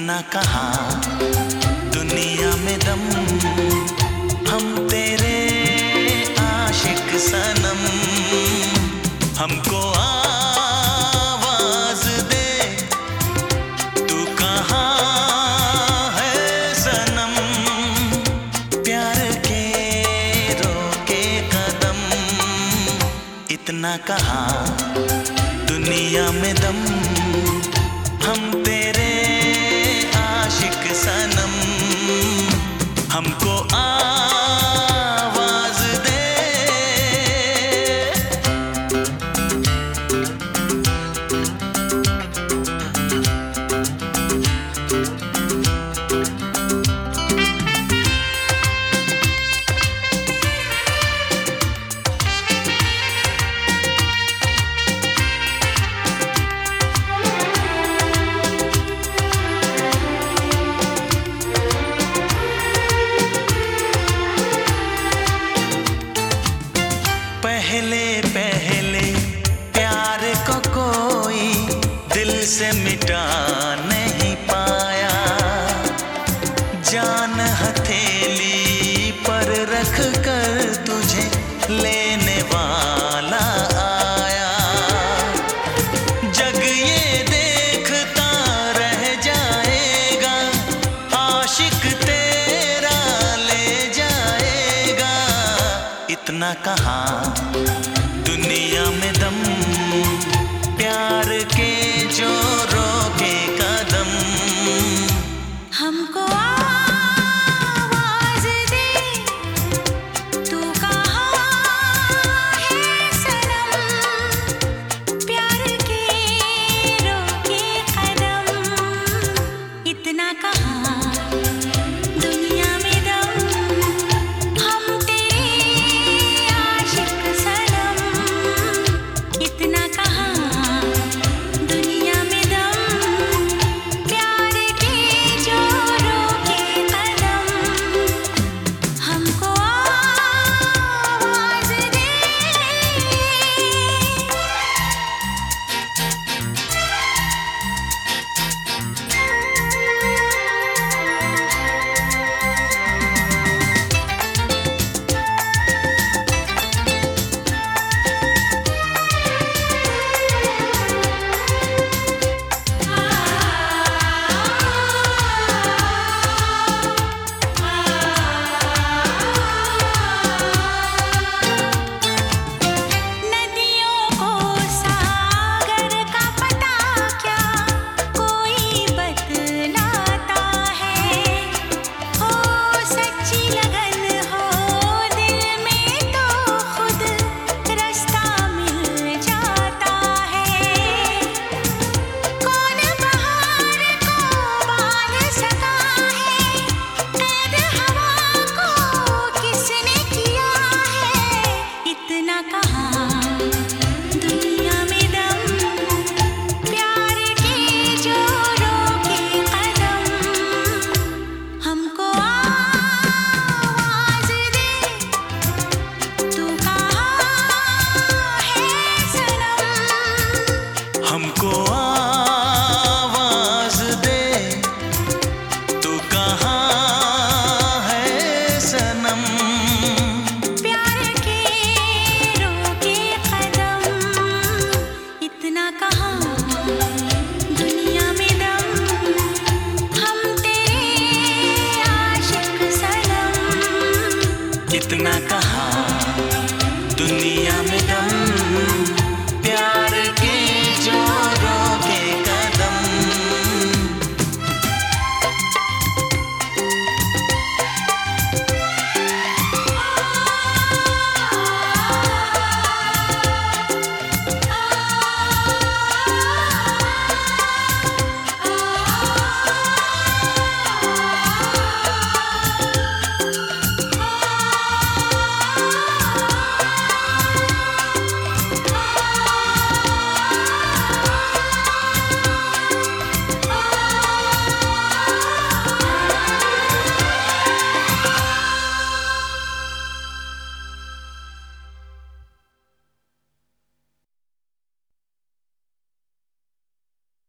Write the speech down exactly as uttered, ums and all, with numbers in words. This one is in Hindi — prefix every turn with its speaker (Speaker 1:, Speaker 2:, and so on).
Speaker 1: इतना कहाँ दुनिया में दम, हम तेरे आशिक सनम। हमको आवाज दे, तू कहाँ है सनम। प्यार के रोके कदम, इतना कहाँ दुनिया में दम, हम तेरे आशिक सनम। हमको आवाज दे। पहले पहले प्यार को कोई दिल से मिटा नहीं पाया। जान हथेली पर रख कर तुझे लेने वाला आया। जग ये देखता रह जाएगा, आशिक तेरा ले जाएगा। इतना कहाँ दुनिया में दम, प्यार के जो रोके कदम।
Speaker 2: हमको आवाज दे, तू कहाँ है सनम। प्यार के रोके कदम, इतना कहाँ दुनिया में दम, हम तेरे आशिक सनम। इतना कहाँ दुनिया में दम, प्यार के जो रोके कदम। हमको आवाज दे। नदियों को सागर का पता क्या कोई बतलाता है। हो सच्ची लगन हो दिल में तो खुद रास्ता मिल जाता है। कौन बहार को बांध सका है, कैद हवा को किसने किया है। इतना कहाँ दुनिया में दम, प्यार के जो रोके कदम। हमको आवाज दे, तू कहाँ है सनम।
Speaker 1: हमको आवाज दे, तू कहाँ है सनम।
Speaker 2: प्यार के रोके कदम, इतना कहाँ दुनिया में दम, हम तेरे आशिक सनम।
Speaker 1: इतना